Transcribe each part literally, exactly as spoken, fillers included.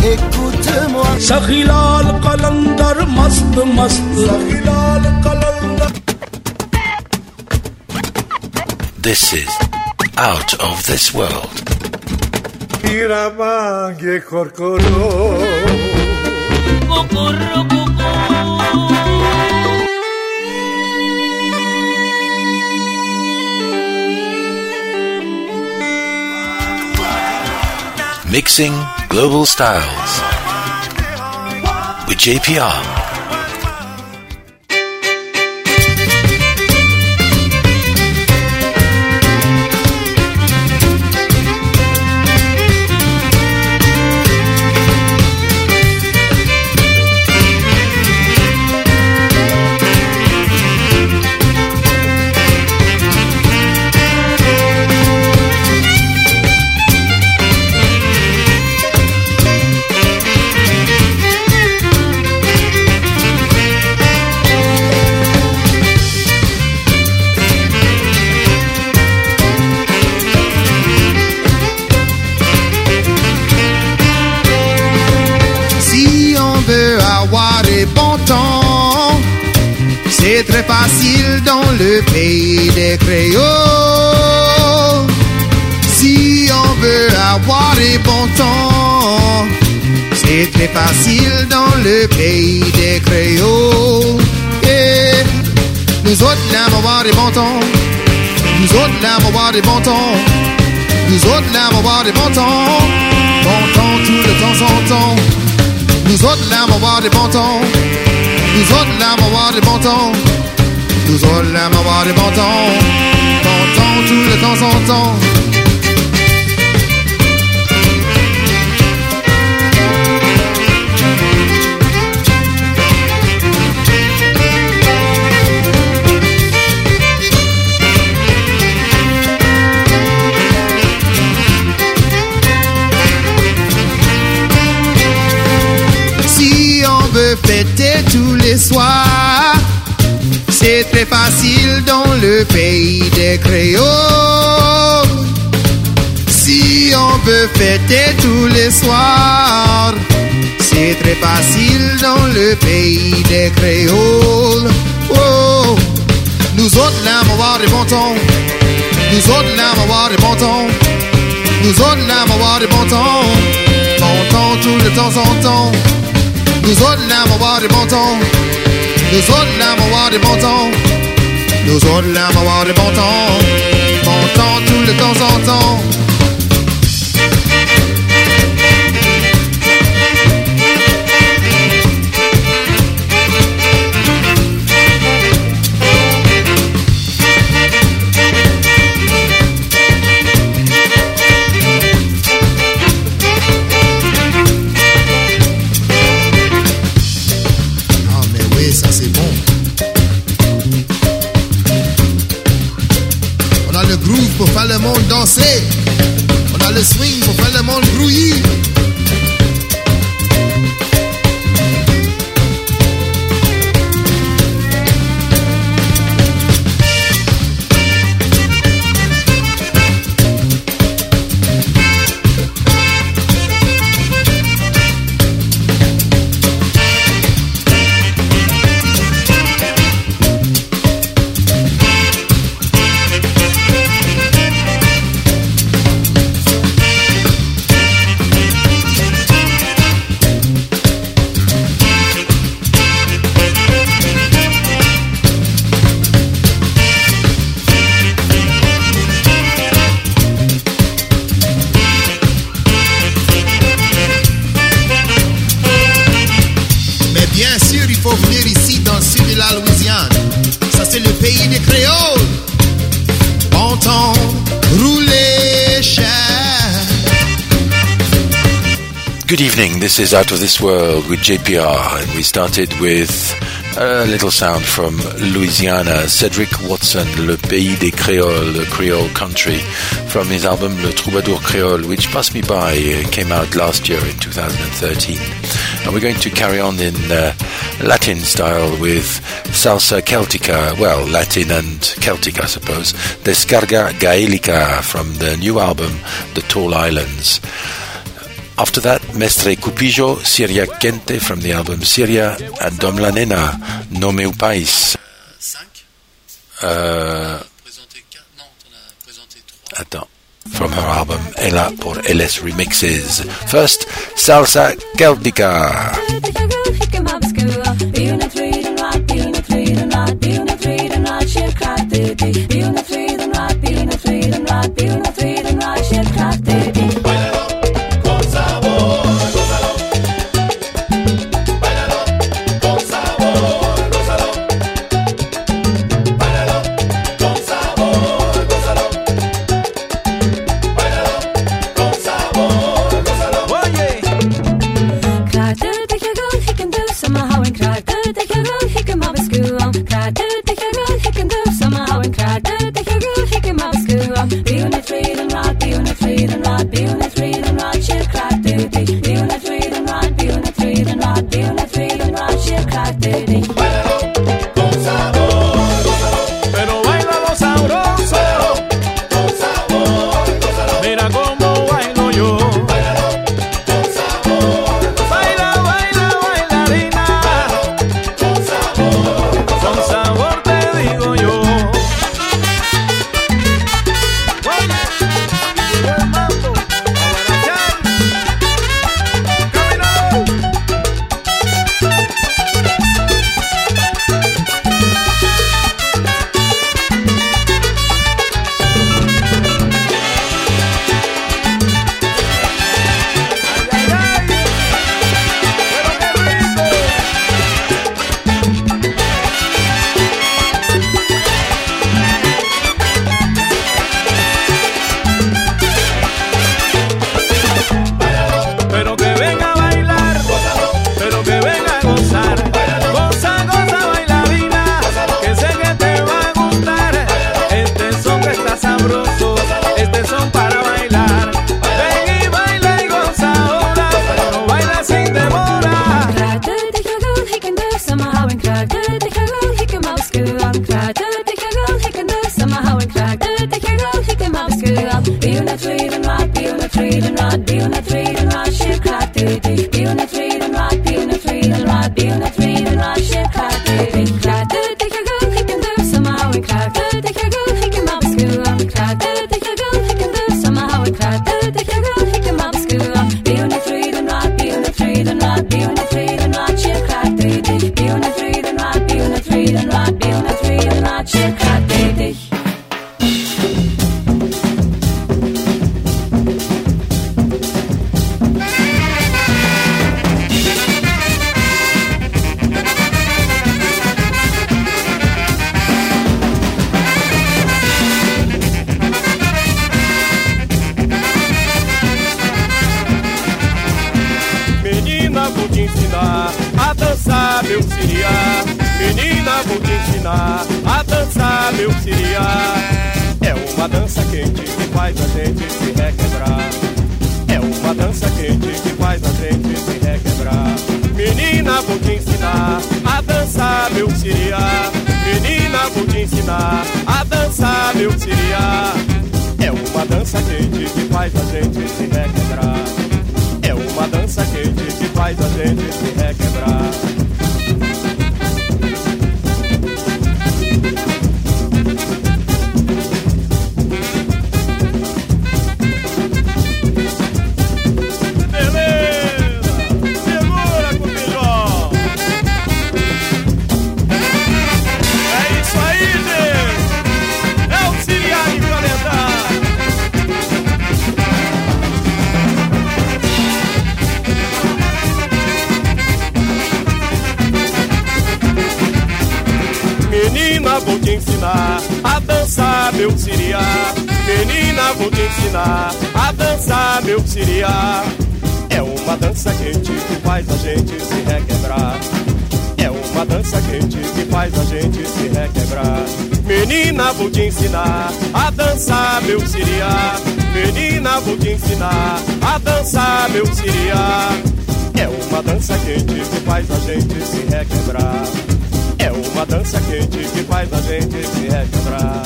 écoute-moi. Sakhilal Qalandar mast mast Sakhilal Qalandar. This is Out of This World. Iramange korkoro Kokoro koko. Mixing Global Styles with J P R. C'est très facile dans le pays des créoles. Si on veut avoir des bons temps, c'est très facile dans le pays des créoles. Yeah. Nous autres là, on va avoir des bons temps. Nous autres là, on va avoir des bons temps. Nous autres là, on va avoir des bons temps. Bon temps tout le temps sans temps. Nous autres là, on va avoir des bons temps. Nous autres là, on va avoir des bons temps. Nous autres là, on va avoir des bons temps. Bon temps tout le temps sans temps. Fêter tous les soirs, c'est très facile dans le pays des créoles. Si on veut fêter tous les soirs, c'est très facile dans le pays des créoles. Oh. Nous autres là, on va avoir des bons temps. Nous autres là, on va avoir des bons temps. Nous autres là, on va avoir des bons temps. Bon temps tout le temps sans temps. Nous autres là, on va avoir des bons temps. Nous autres là, on va avoir des bons temps. Nous autres là, on va avoir des bons temps. Bon temps tout le temps sans temps. Pour faire le monde danser, on a le swing pour faire le monde grouillir. Good evening, this is Out of This World with J P R, and we started with a little sound from Louisiana, Cedric Watson, Le Pays des Créoles, the Creole country, from his album Le Troubadour Créole, which passed me by, uh, came out last year in two thousand thirteen. And we're going to carry on in uh, Latin style with Salsa Celtica, well, Latin and Celtic, I suppose, Descarga Gaelica from the new album, The Tall Islands. After that, Mestre Cupijo, Siria Quente from the album Siria, and Dom La Nena, No Meu País. Uh, attends. From her album Ella por L S Remixes. First, Salsa Celtica. Vou te ensinar a dançar meu siriá. Menina, vou te ensinar a dançar meu siriá. É uma dança quente que faz a gente se requebrar. É uma dança quente que faz a gente se requebrar.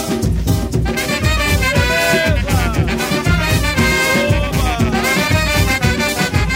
Beleza! Oba!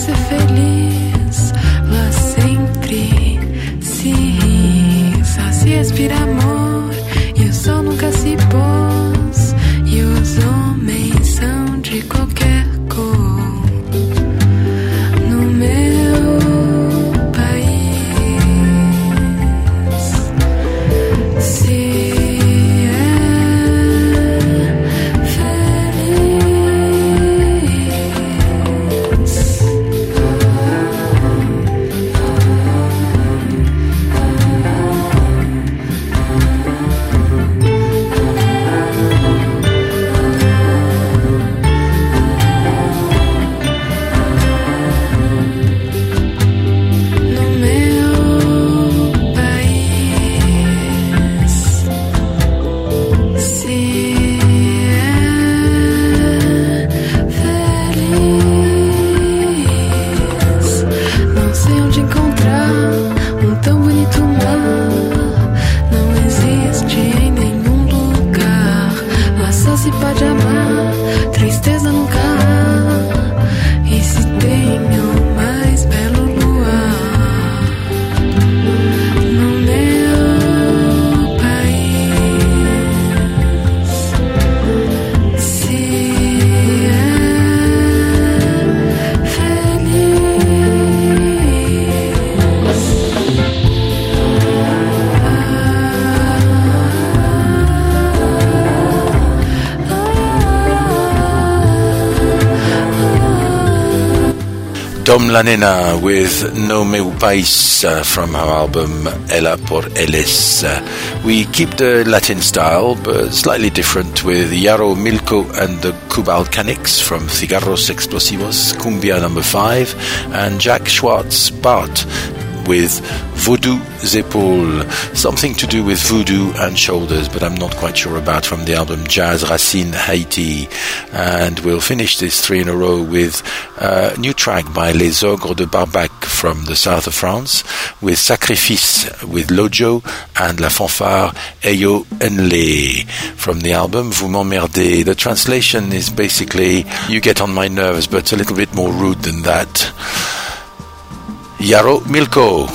ser feliz. Lá sempre se ri, só se respira amor. E o sol nunca se pôs. E os homens são de qualquer cor. No meu país, se Dom La Nena with No Meu País uh, from her album Ella por Eles. Uh, we keep the Latin style, but slightly different, with Yaro Milko and the Cubalcanics from Cigarros Explosivos, Cumbia number five, and Jack Schwartz Bart with Voodoo Zepol, something to do with voodoo and shoulders, but I'm not quite sure about, from the album Jazz Racine Haiti. And we'll finish this three in a row with a new track by Les Ogres de Barbac from the south of France, with Sacrifice with Lojo and La Fanfare Eyo Enle from the album Vous m'emmerdez. The translation is basically, you get on my nerves, but a little bit more rude than that. Yaro Milko.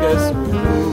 é surdo.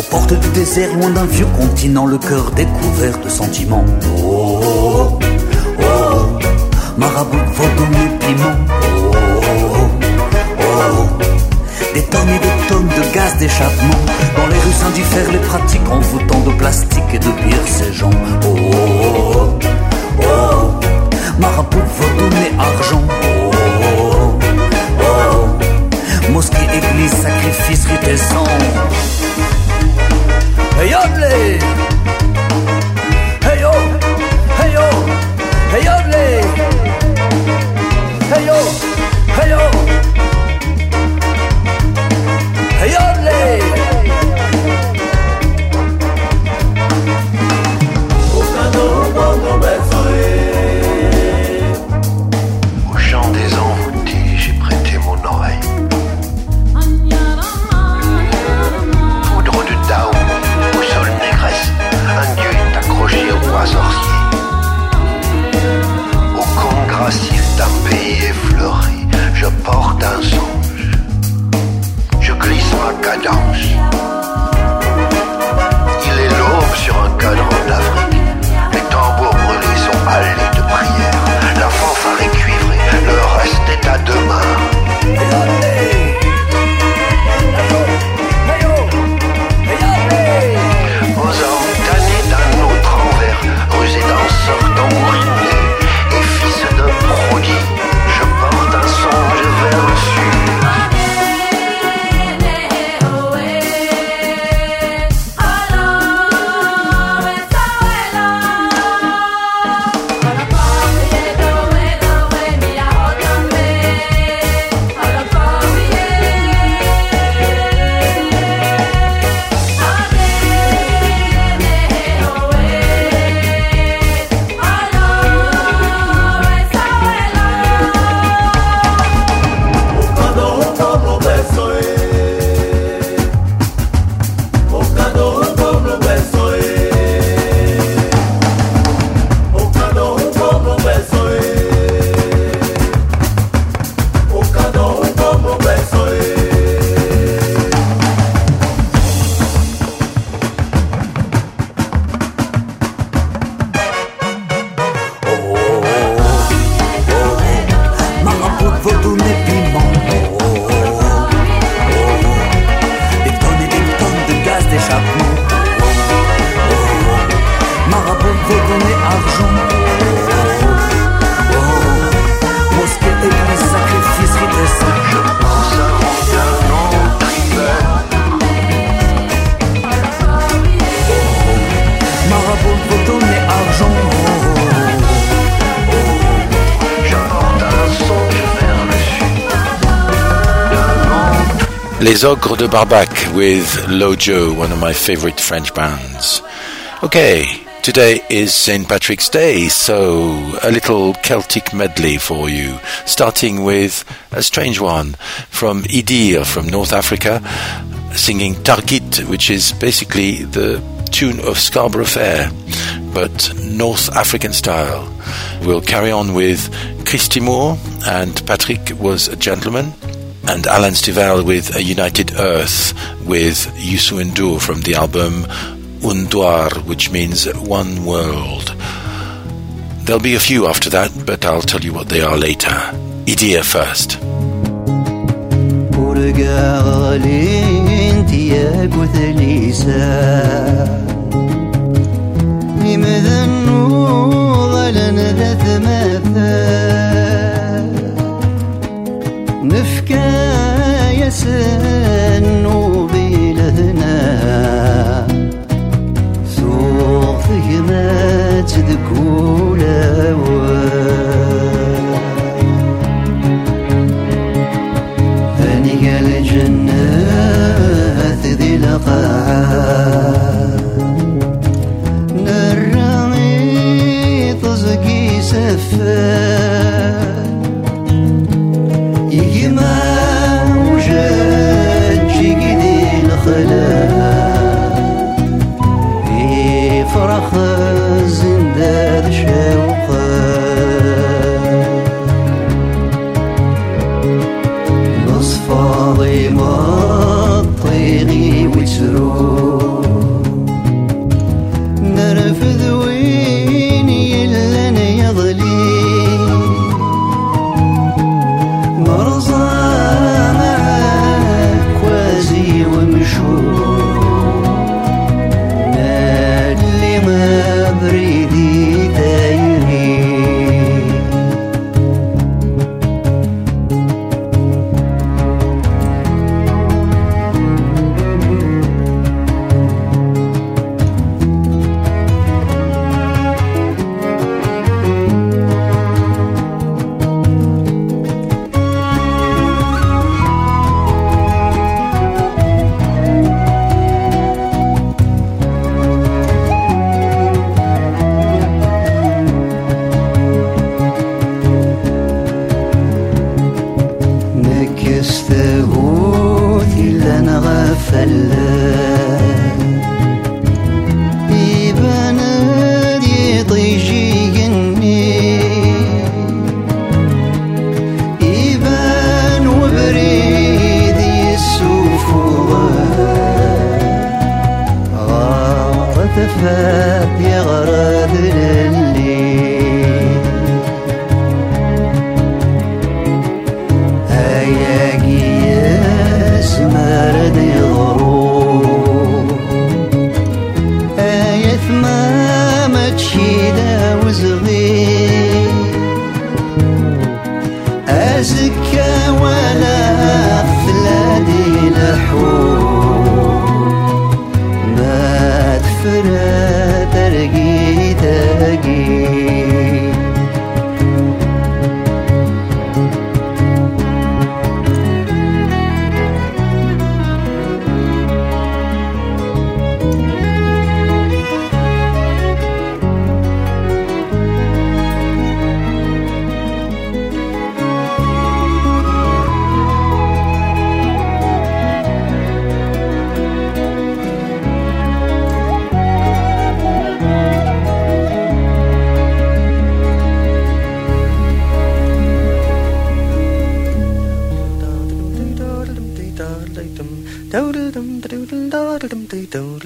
portes du désert, loin d'un vieux continent, le cœur découvert de sentiments. Oh, oh, oh, oh. Marabout, vaudou et piment. Oh, oh, oh. Des tonnes et des tonnes de gaz d'échappement. Dans les rues Saint-Diffère, les pratiques envoûtant de plastique et de bière ces gens. Oh, oh, oh, oh. Marabout, vaudou et argent. Oh, oh, oh. Mosquée, église, sacrifice, rite et sang. Hey yodley, hey yo, hey yo, hey yodley, hey yo, hey yo, hey yodley. Au chant des envoûtés, j'ai prêté mon oreille. Poudre de Dao. Un dieu est accroché au roi sorcier. Au conte gracile d'un pays effleuré, je porte un songe. Je glisse ma cadence. Il est l'aube sur un cadran d'Afrique. Les tambours brûlés sont allés de prière. La fanfare est cuivrée, le reste est à demain. Rusé danseur tambouriné et fils d'un prodige, je porte un songe vers le sud. Les Ogres de Barbac with Lojo, one of my favorite French bands. Okay, today is Saint Patrick's Day, so a little Celtic medley for you, starting with a strange one from Idir from North Africa, singing Targit, which is basically the tune of Scarborough Fair, but North African style. We'll carry on with Christy Moore, and Patrick was a gentleman, and Alan Stivell with A United Earth with Youssou N'Dour from the album Undwar, which means One World. There'll be a few after that, but I'll tell you what they are later. Idir first. نفكا يسنو بلهنا سوق ما تذكولا هنيا الجنات ذي لقاعات نرمي تزكي سفا يجمع وجد جيدي الخلاء يفرح الزنداد شوقا نصفاضي ما الطيغي وتسرو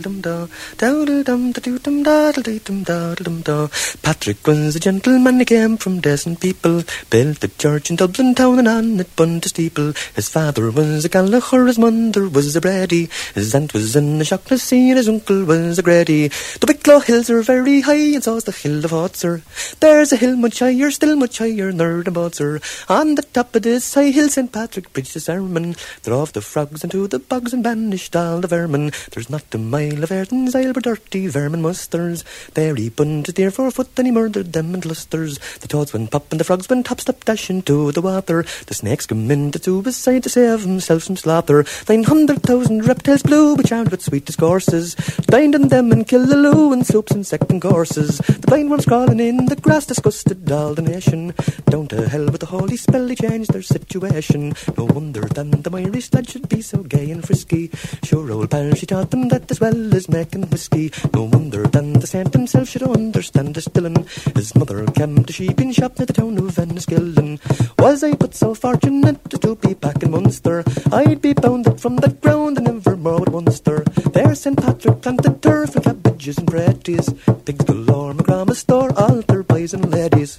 Patrick was a gentleman, he came from decent people, built a church in Dublin town and on it bunned a steeple. His father was a Gallagher, his mother was a Brady, his aunt was in the Shaughnessy and his uncle was a Grady. The Wicklow hills are very high and so's the hill of Hotzer. There's a hill much higher, still much higher, nor the Botzer. On the top of this high hill Saint Patrick preached a sermon, drove the frogs into the bogs and banished all the vermin. There's not a mile of Ayrton's Isle where dirty vermin musters. There he bunned his deer for a foot and he murdered them in clusters. The toads went pop and the frogs went hop, stop, dash into the water. The snakes come in the two beside to save himself from slaughter. Nine hundred thousand reptiles blew, but charmed with sweetest courses, dined on them and killed the loo in soups and second courses. The blind ones crawling in the grass disgusted all the nation. Down to hell with the holy spell he changed their situation. No wonder then the Irish lad should be so gay and frisky. Sure old pal, she taught them that as well as making whiskey. No wonder then the saint himself should understand distilling. His mother came to sheeping shop near the town of Enniskillen. Was I but so fortunate to be back in Munster, I'd be bound up from that ground and never more would one stir. There Saint Patrick planted turf and cabbages and pretties, pigs galore, McGrama store, altar boys and ladies.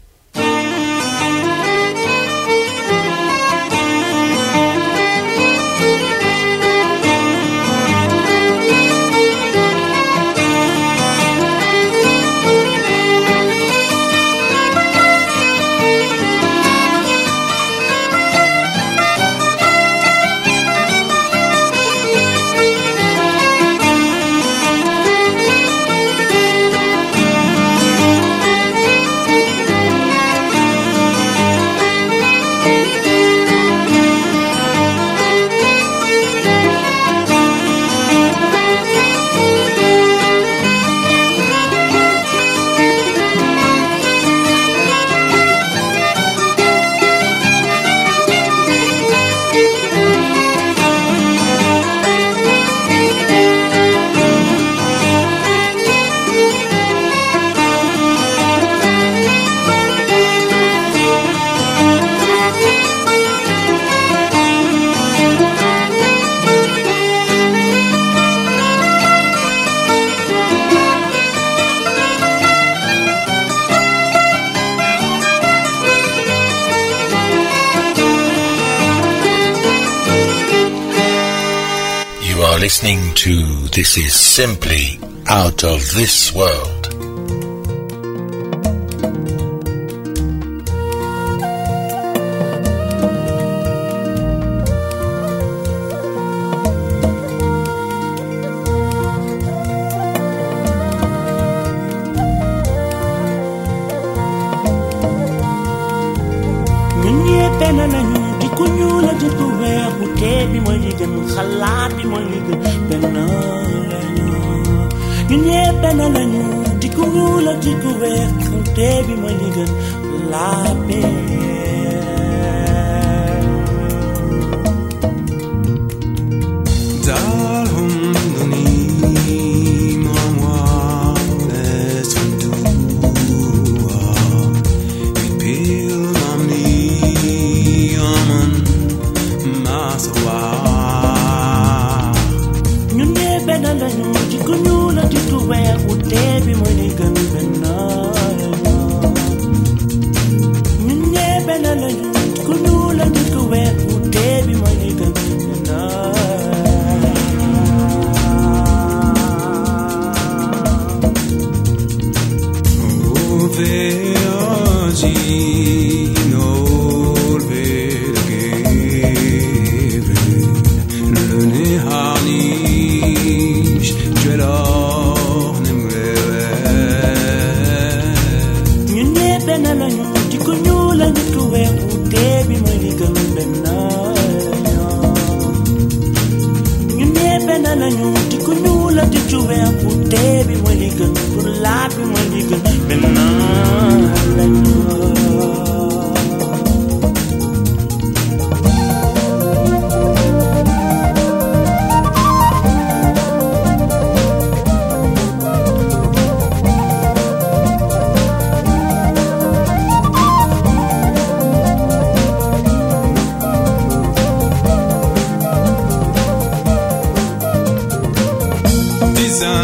Listening to This Is Simply Out of This World. Design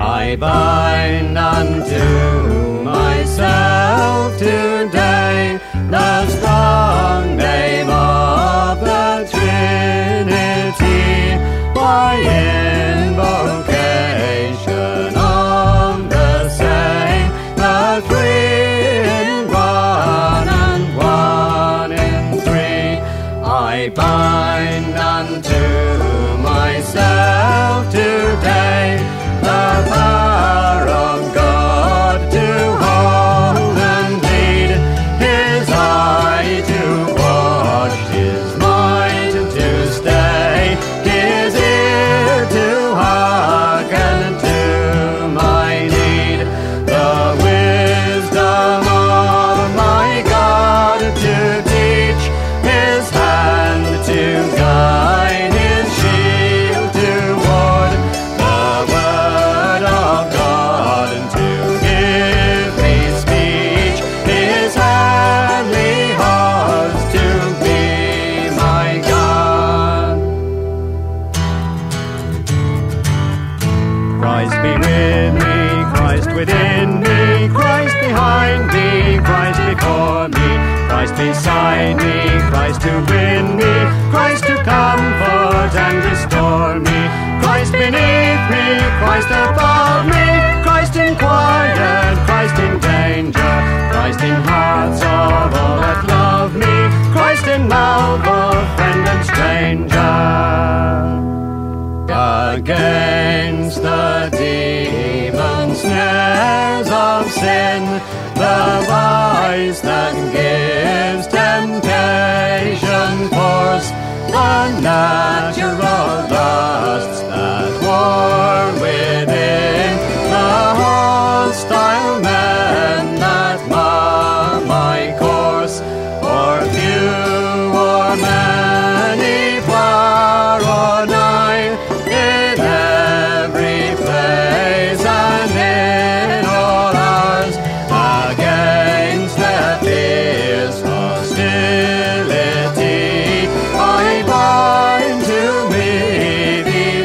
I bind unto myself today the strong name of the Trinity by invocation of the same, the three in one and one in three. I bind unto myself today the power of God to hold and lead, His eye to watch, His mind to stay, His ear to hearken to my need, the wisdom of my God to teach, His hand to guide, His shield to ward, the word of God to give me speech, His heavenly host to be my God. Christ be with me, Christ within me, Christ behind me, Christ before me, Christ beside me, Christ to win me, Christ to comfort and restore me, Christ beneath me, Christ above me, Christ in quiet, Christ in danger, Christ in hearts of all that love me, Christ in mouth of friend and stranger. Against the demon snares of sin, the vice that gives temptation force, the natural lusts that war within, the hostile men that mar my course, or few or many, far or nigh, in every place and in all hours, against their fierce hostility, I bind to me the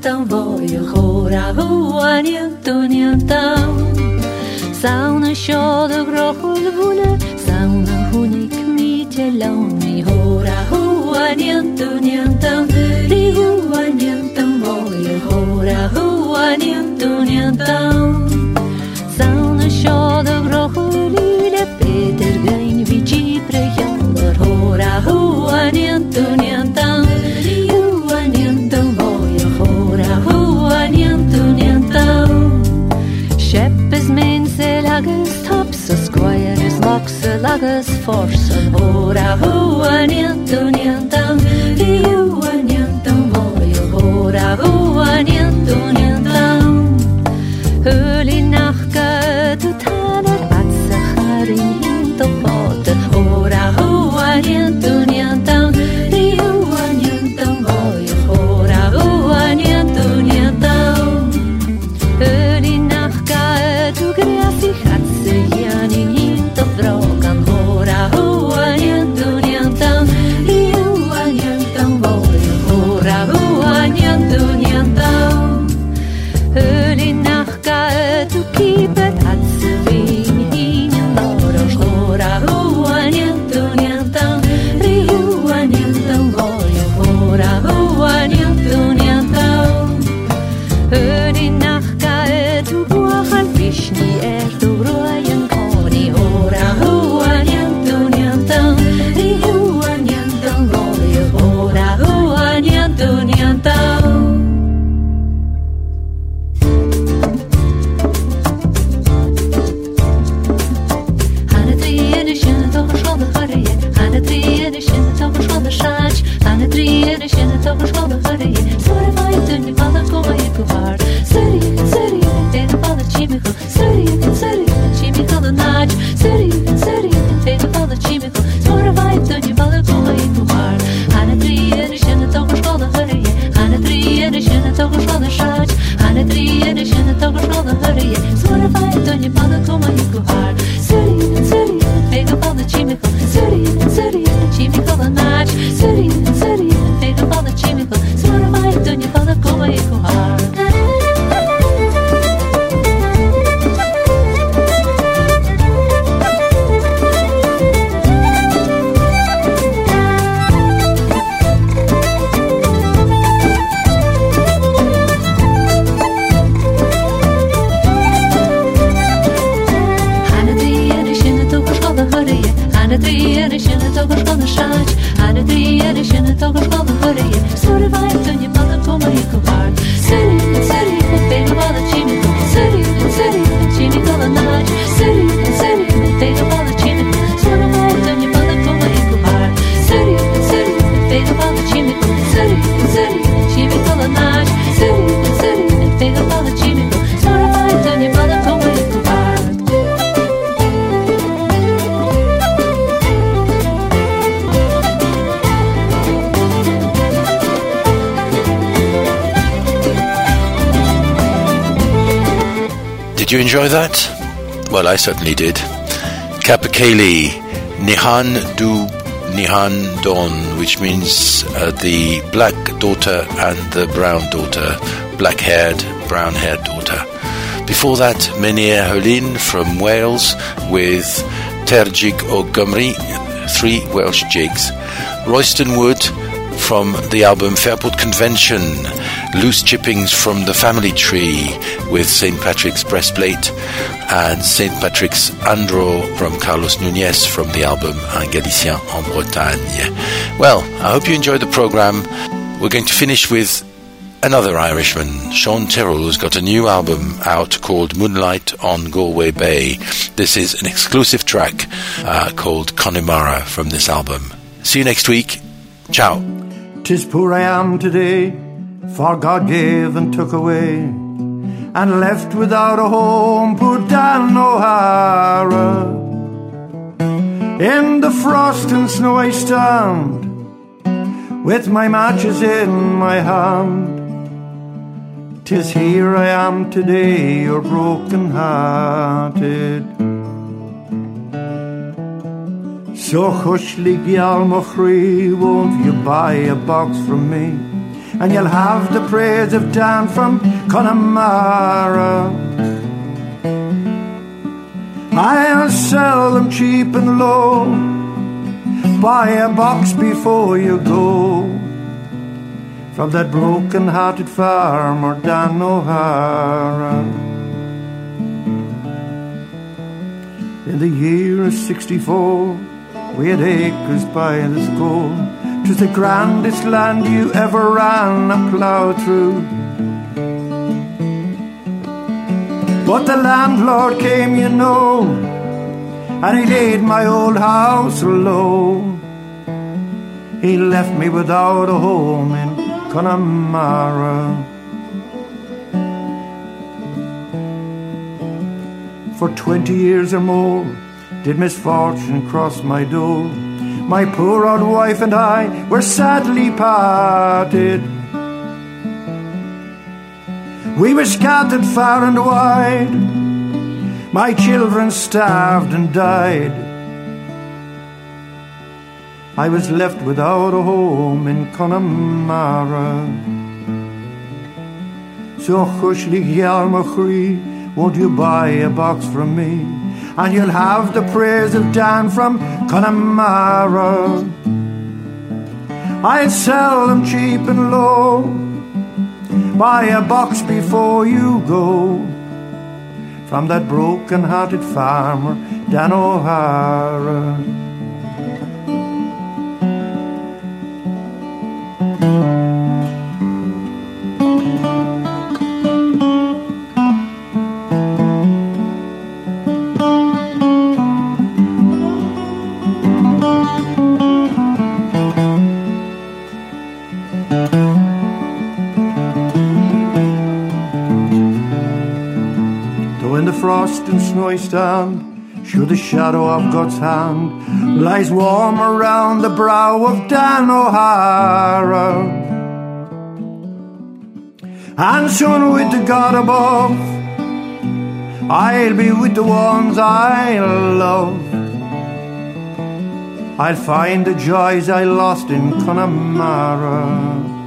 nientão voglio ora hua niento nientão sauna shoda grohul vune sauna hunik mi telon mi ora hua niento nientão ri hua nientão voglio ora hua niento nientão sauna shoda grohul le peter gain vici prejalar ora hua niento nientão ri hua niento voglio ora hua niento nientão Sheppes mense lagus tops a squires locks a lagus force ora hua niento nientão ri hua niento voglio ora hua niento nientão Höli nachka tu taner atsa charin hinto pote ora hua niento nientão ri hua niento voglio ora hua niento nientão Höli nachka tu grasi hatse janin hinto drogan ora hua niento nientão ri hua niento voglio ora hua niento nientão Höli nachka tu kipet hatse vin hinin loros ora hua niento nientão ri hua niento voglio ora hua niento nientão Höli nachka tu buachal vishni er tu royan koni ora hua niento nientão ri hua niento voglio ora hua niento nientão Hanna triene shinne toch schonde harje Hanna triene shinne toch schonde shach Hanna triene shinne toch schonde harje Sore vaite ni pala koma iku har Seri seri tena pala chimico Seri seri chimico the naj Seri seri tena pala chimico Sore vaite ni pala koma iku har Hanna triene shinne toch schonde harje Hanna triene shinne toch schonde shach Hanna triene shinne toch schonde harje Sore vaite ni pala koma iku har Seri seri tena pala chimico Seri seri chimico the naj Seri seri tena pala chimico Sore vaite ni pala koma iku har Hanna triene shinne toch schonde harje Hanna triene shinne toch schonde shach Hanna triene shinne toch schonde harje Sore vaite ni pala koma iku har Seri seri tena pala chimico Seri seri chimico the naj Seri seri tena pala chimico Sore vaite ni pala koma iku har Seri seri tena pala chimico Seri seri chimico the naj Seri seri tena pala chimico Sore vaite ni pala koma iku har Did you enjoy that? Well, I certainly did. Kapakeli, Nihan Du Nihan Don, which means uh, the black daughter and the brown daughter, black-haired, brown-haired daughter. Before that, Menir Holin from Wales with Terjig o Gymru, three Welsh jigs. Royston Wood from the album Fairport Convention, loose chippings from the Family Tree with Saint Patrick's Breastplate, and Saint Patrick's Andro from Carlos Núñez from the album Un Galicien en Bretagne. Well, I hope you enjoyed the program. We're going to finish with another Irishman, Sean Tyrrell, who's got a new album out called Moonlight on Galway Bay. This is an exclusive track uh, called Connemara from this album. See you next week. Ciao. 'Tis poor I am today, for God gave and took away, and left without a home, poor Dan O'Hara. In the frost and snow I stand, with my matches in my hand. 'Tis here I am today, you're broken-hearted. So hushly gyal Mochree, won't you buy a box from me? and you'll have the praise of Dan from Connemara. I'll sell them cheap and low. Buy a box before you go, from that broken-hearted farmer Dan O'Hara. In the year of sixty-four, we had acres by the score. 'Twas the grandest land you ever ran a plough through. But the landlord came, you know, and he laid my old house low. He left me without a home in Connemara. For twenty years or more did misfortune cross my door. My poor old wife and I were sadly parted. We were scattered far and wide. My children starved and died. I was left without a home in Connemara. So hushly Yarmachri, won't you buy a box from me, and you'll have the praise of Dan from Connemara. I'll sell them cheap and low. Buy a box before you go, from that broken-hearted farmer Dan O'Hara. Frost and snow stand, sure the shadow of God's hand lies warm around the brow of Dan O'Hara. And soon with the God above, I'll be with the ones I love. I'll find the joys I lost in Connemara.